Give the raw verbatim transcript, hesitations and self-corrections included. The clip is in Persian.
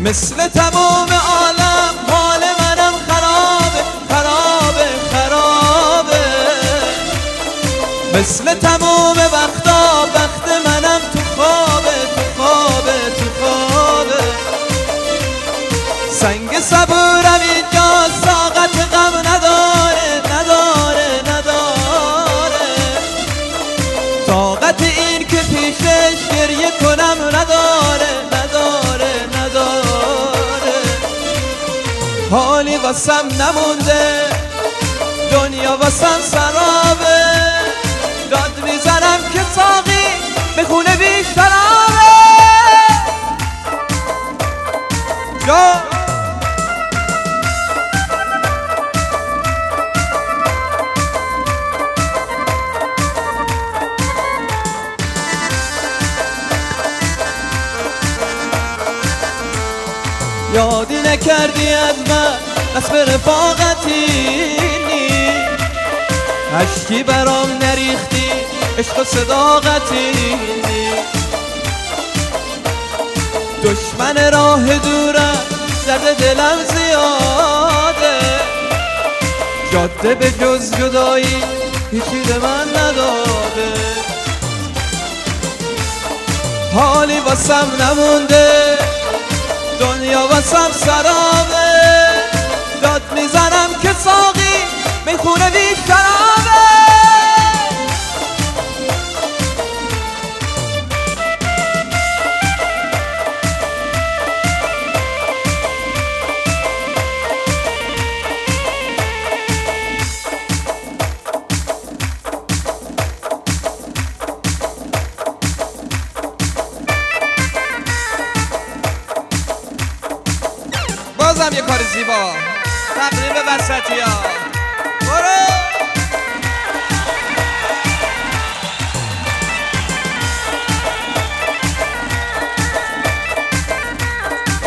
مثل تمام عالم حال منم خرابه خرابه خرابه، مثل تمام وقتا وقت منم تو خوابه تو خوابه تو خوابه. سنگ صبورم اینجا طاقت غم نداره نداره نداره، طاقت این که پیشش گریه کنم نداره نداره نداره. حالی واسم نمونده دنیا واسم سرابه، داد میزنم که ساقی به خونه بی شرابه. جا یادی نکردی از من قسم رفاقتی نی، عشقی برام نریختی عشق و صداقتی نی. دشمن راه دورم درد دلم زیاده، جاده به جز جدایی هیچی به من نداده. حالی واسم نمونده دنیا واسم سرابه، داد میزنم که ساقی میخونه بی شرابه. بازم یه کار زیبا تقریب وسطی ها برو.